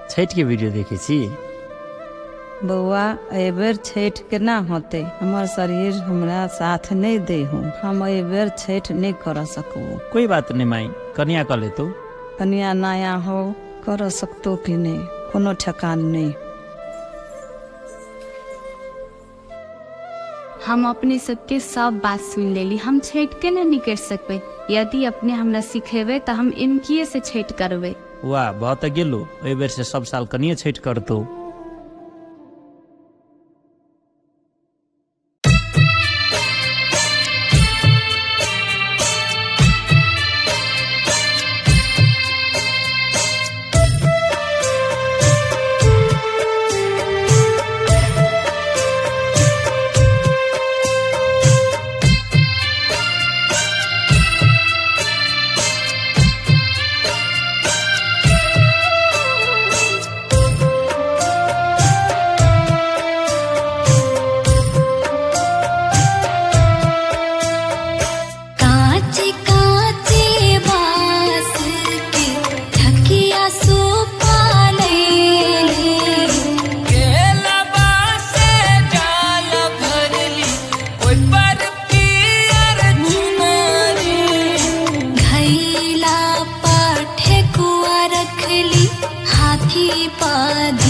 छठ के वीडियो देखे छी। बउआ एबेर छठ केना होते, हमार शरीर हमरा साथ नहीं दे हूँ, हम एबेर छठ नहीं कर सकू। कोई बात नहीं माई, कन्या कर ले तो। कन्या नया हो कर सकतो कि नहीं, कोनो ठेकान नहीं। हम अपने सबके सब बात सुन लेली, हम छठ केना नहीं कर सकबे। यदि अपने हमरा सिखेबे तो हम इनकिए से छठ करबे। वाह बहुत गेलो, एहि बेर से सब साल कनिए छठ करतो। हाथी पा